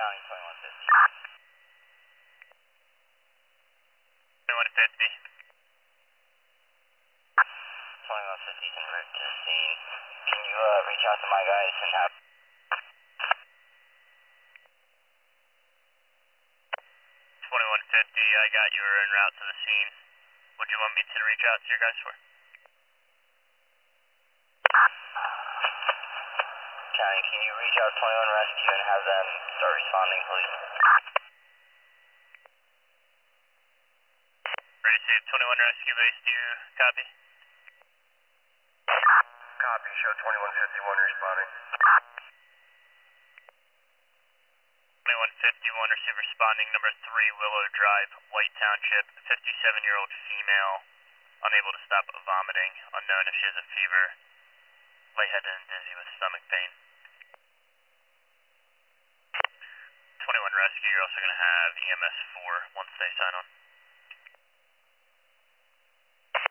County 2150. 2150. 2150 en route to the scene. Can you reach out to my guys and have 2150, I got you were en route to the scene. What do you want me to reach out to your guys for? County, can you reach out 21 Rescue and have them start responding, please? Ready to save 21 Rescue Base, do you copy? Copy, show 2151 responding. 2151, receive responding number 3, Willow Drive, White Township, 57-year-old female, unable to stop vomiting, unknown if she has a fever, lightheaded and dizzy with stomach pain. 21 Rescue, you're also going to have EMS 4 once they sign on.